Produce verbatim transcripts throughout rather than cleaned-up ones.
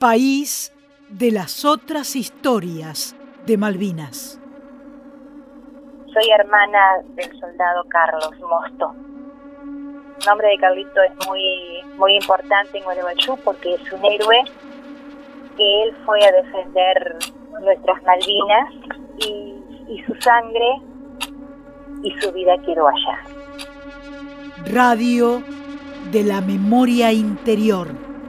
país de las otras historias de Malvinas. Soy hermana del soldado Carlos Mosto. El nombre de Carlito es muy, muy importante en Gualeguaychú porque es un héroe que él fue a defender nuestras Malvinas y, y su sangre y su vida quedó allá. Radio de la memoria interior.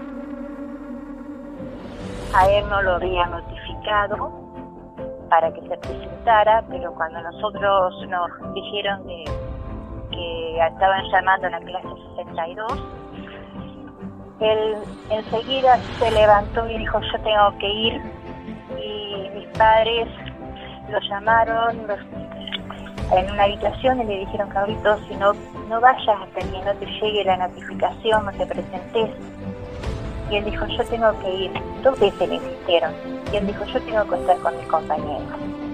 A él no lo había notificado para que se presentara, pero cuando nosotros nos dijeron de, que estaban llamando a la clase sesenta y dos, él enseguida se levantó y dijo: yo tengo que ir. Y mis padres lo llamaron los, en una habitación y le dijeron: Carlitos, si no, no vayas hasta que no te llegue la notificación, no te presentes. Y él dijo: yo tengo que ir. Dos veces le insistieron. Y él dijo: yo tengo que estar con mis compañeros.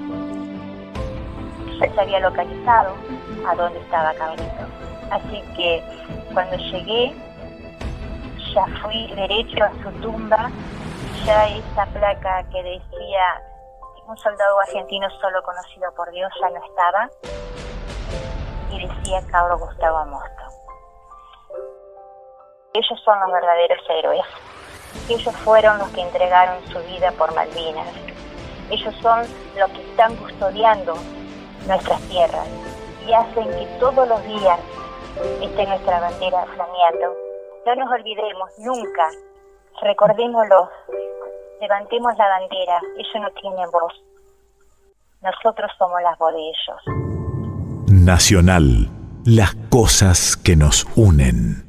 Ya se había localizado a dónde estaba Carlito. Así que cuando llegué, ya fui derecho a su tumba. Ya esa placa que decía un soldado argentino solo conocido por Dios ya no estaba. Y decía Carlos Gustavo Mosto. Ellos son los verdaderos héroes. Ellos fueron los que entregaron su vida por Malvinas. Ellos son los que están custodiando nuestras tierras y hacen que todos los días esté nuestra bandera flameando. No nos olvidemos nunca, recordémoslo, levantemos la bandera. Ellos no tienen voz. Nosotros somos la voz de ellos. Nacional, las cosas que nos unen.